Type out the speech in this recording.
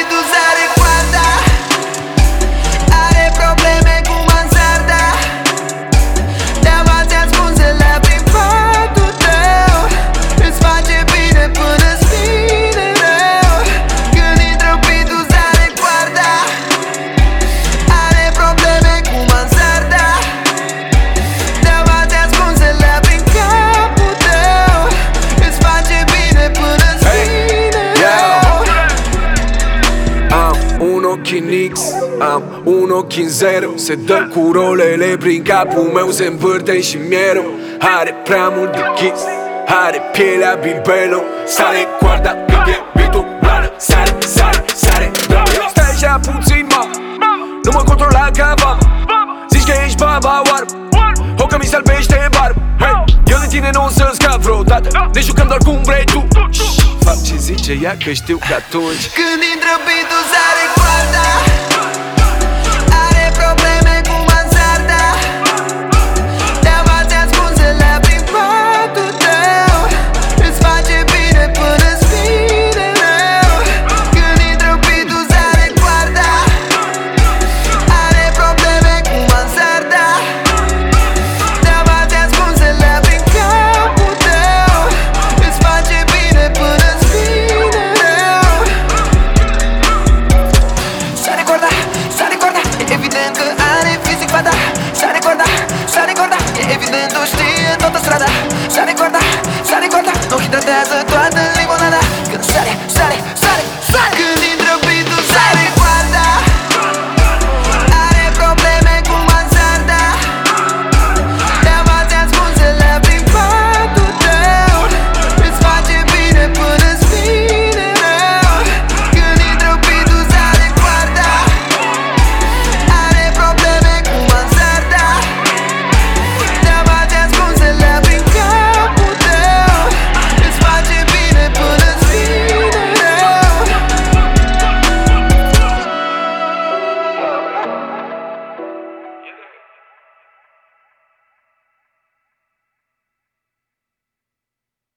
pitul sare coarda. Are probleme cu mansarda. De-aba ți-ascunse-le prin patul tău. Îți face bine până-ți vine rău. Când intră pitul sare coarda. Are probleme cu mansarda. De-aba ți-ascunse-le prin capul tău. Îți face bine până-ți vine rău. Am un ochi în X, am un ochi în zero. Se dă cu rolele prin capul meu, se învârte și mierul. Are prea mult de kiss, are pielea bibelo. Sare coarda, când e beat-ul plană. Sare, sare, sare, stai așa puțin, mă. Nu mă controla ca baba. Zici că ești baba oarbă, o că mi salvește barbă. Hey, eu de tine nu o să scap vreodată. Ne jucăm doar cum vrei tu. Fac ce zice ea că știu că atunci Când intră beat